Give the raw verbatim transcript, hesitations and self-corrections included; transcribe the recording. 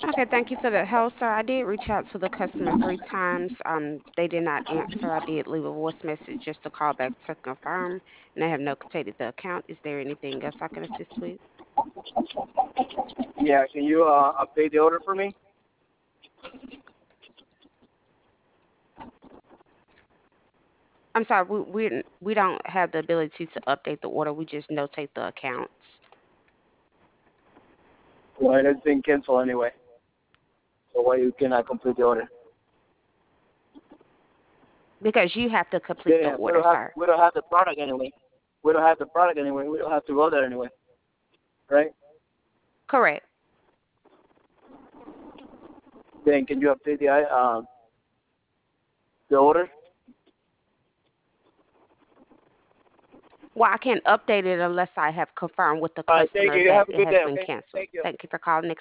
Okay, thank you for the help, sir. I did reach out to the customer three times. Um, they did not answer. I did leave a voice message just to call back to confirm, and I have notated the account. Is there anything else I can assist with? Yeah, can you uh, update the order for me? I'm sorry, we we we don't have the ability to update the order. We just notate the accounts Well, it's been canceled anyway. So why you cannot complete the order? because you have to complete the Yeah, we order, don't have sir. we don't have the product anyway. We don't have the product anyway. We don't have to go there anyway, right? Correct. Then can you update the uh, the order? Well, I can't update it unless I have confirmed with the All right, thank customer you. You that have a it good has day. been Okay, canceled. thank you. Thank you for calling.